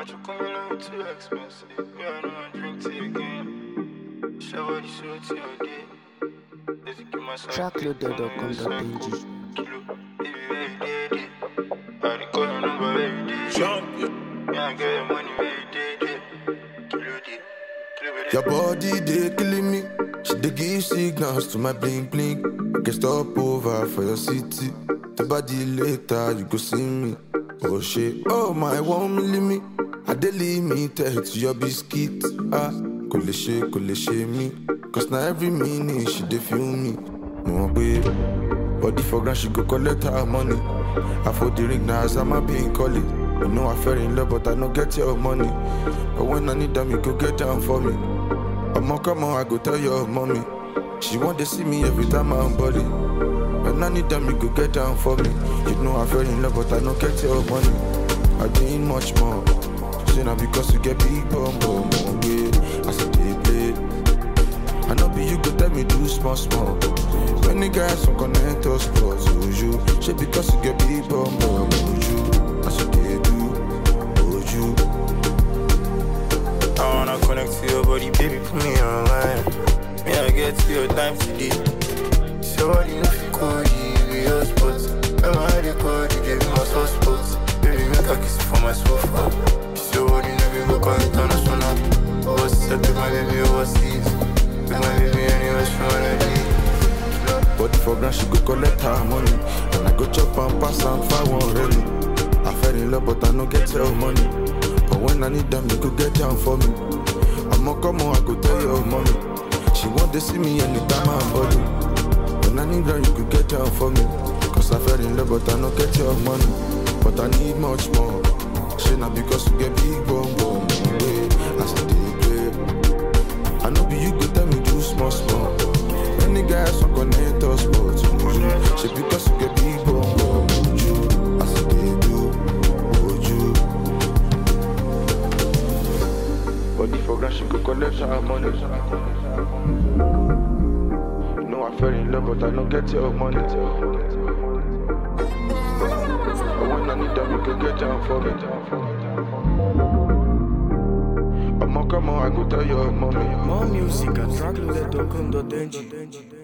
you coming on too expensive. Me, I know I drink tea again. Shower the show to your day. Let's give myself Trackloader.com.ng. Kilo, baby, very day. I dey call your number every day. Champion. Yeah, I get your money every day. Kilo, day. Your body, they killing me. She dey give signals to my bling bling. I can stop over for your city. The body later, you go see me. Oh shit, oh my, 1 me. I dey limited to your biscuit. Ah, kole she me. Cause now every minute she dey feel me. No way, body for grand she go collect her money. I for the ring now as I'm a being call it. You know I fell in love but I no get your money. But when I need them you go get down for me. Come on, I go tell your mommy. She want to see me every time I'm body. When I need them, you go get down for me. You know I fell in love, but I don't get your money. I need much more. Say now because you get big bum bum bum yeah. I said they play. I know be you go tell me do small. When the guys don't connect us, cause you. Say because you get big bum bum you. I said they do, you. I wanna connect to your body, baby, put me online. Me, I get to your time today. So what you know if you call you, be your spots. Remember how they call you, gave me my soft spots. Baby, make a kiss for my sofa. So what you know, we go call it on a sauna. Overseas, take my baby overseas. Take my baby anywhere she wanna be. Body for grand, she go collect her money. And I go chop and pass and far one really. I fell in love, but I don't get your money. But when I need them, you go get down for me. Come on, I go tell your mommy. She want to see me anytime I'm body. When I need them, you could get down for me. Cause I fell in love, but I don't get your money. But I need much more. She not because you get big bum bum yeah. I said they play. I know be you go tell me do small. When the guys don't connect us, but she because you get big bum bum you. I said they do, you. Body for grand, she could collect her money. You know I fell in love, but I don't get your money. But when I need them, you could get down for me. Come on, I go tell your mommy. More music at trackloader.com.ng.